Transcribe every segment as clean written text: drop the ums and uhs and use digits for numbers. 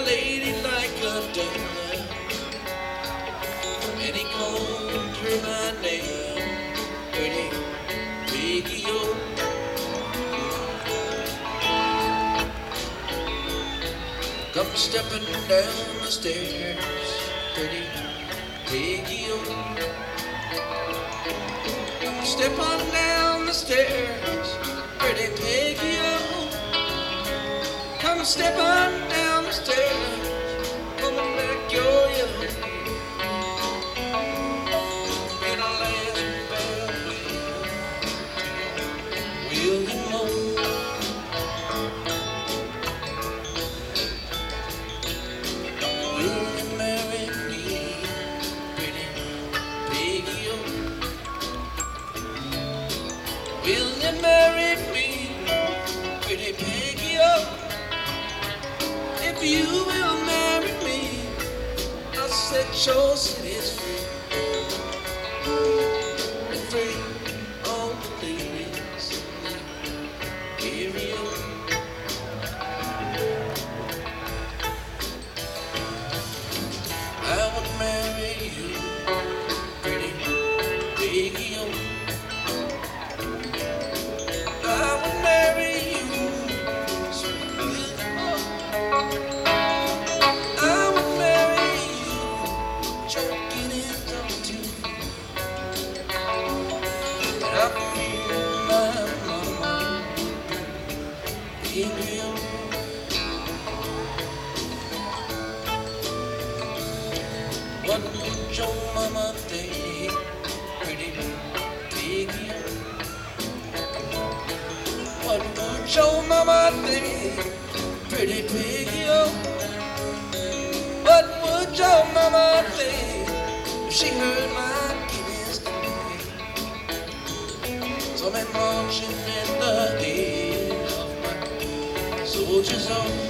lady like a diamond, and he called her my name, pretty Piggy-O. Come stepping down the stairs, pretty Piggy-O. Step on down the stairs, pretty Piggy-O. Come step on down the stairs, coming back your yellow. In a last bell will you moan? Will you marry me, pretty Piggy-O? Will you marry me, pretty Piggy-O? If you will marry me, I'll set your cities free. And free all the ladies in the area. I would marry you, pretty Piggy-O. I would marry you, sweet little. I would marry you, choking it on too. And I feel my mama in real. What would your mama think, pretty Piggy-O? What would your mama think, pretty Piggy-O? What would your mama think if she heard my kidneys today? So I'm marching in the head of my soldiers on.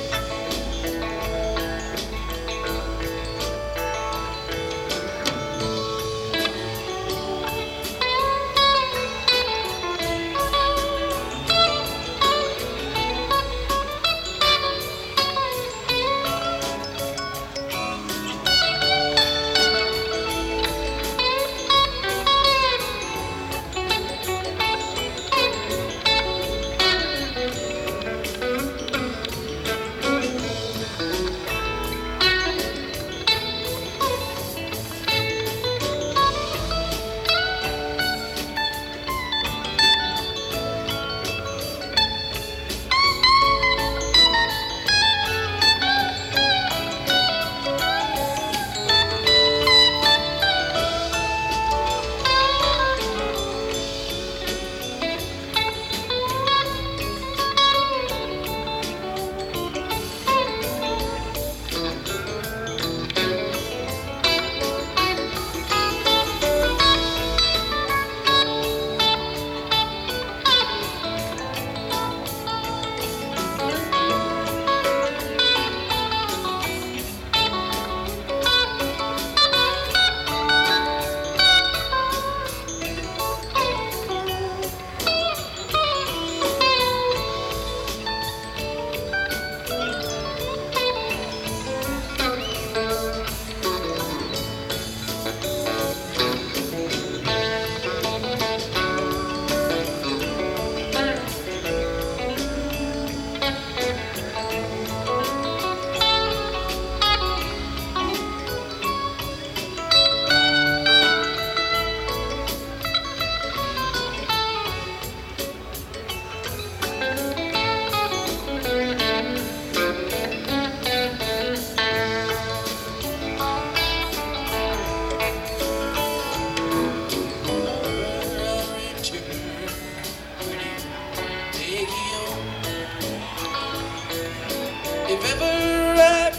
If ever I,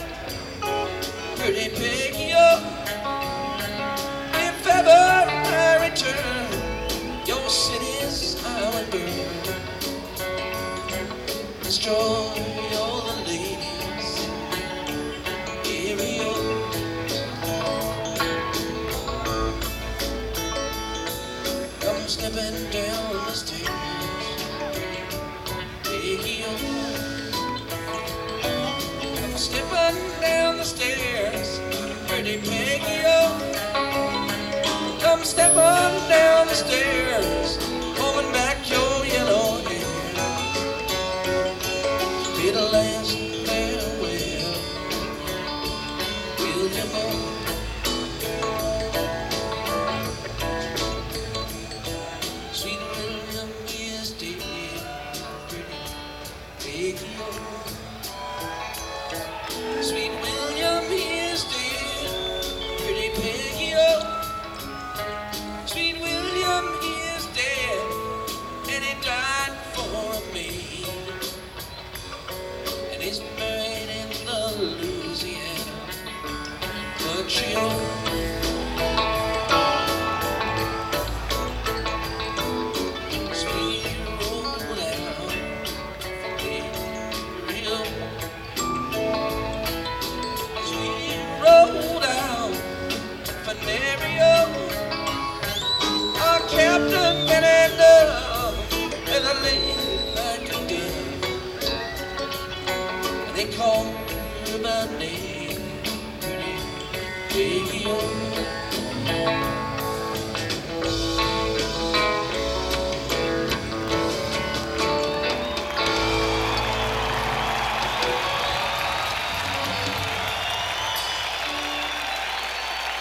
pretty Piggy-O, if ever I return, your cities I will burn. Destroy all the ladies, area. Come stepping down the stairs, Piggy-O. on down the stairs, pretty Peggy, oh. Come step on down the stairs, holding back your yellow hair. Be the last farewell, William, oh. Sweet William is dead, pretty Peggy, oh. Sweet William is dead, pretty Peggy, oh. Sweet William is dead, and he died for me. And he's buried in the Louisiana country, oh. Sweet roll out, real. Sweet roll out, Venerio. Our Captain Canada, and I lay like a dead. And they call her by name, pretty Peggy, oh.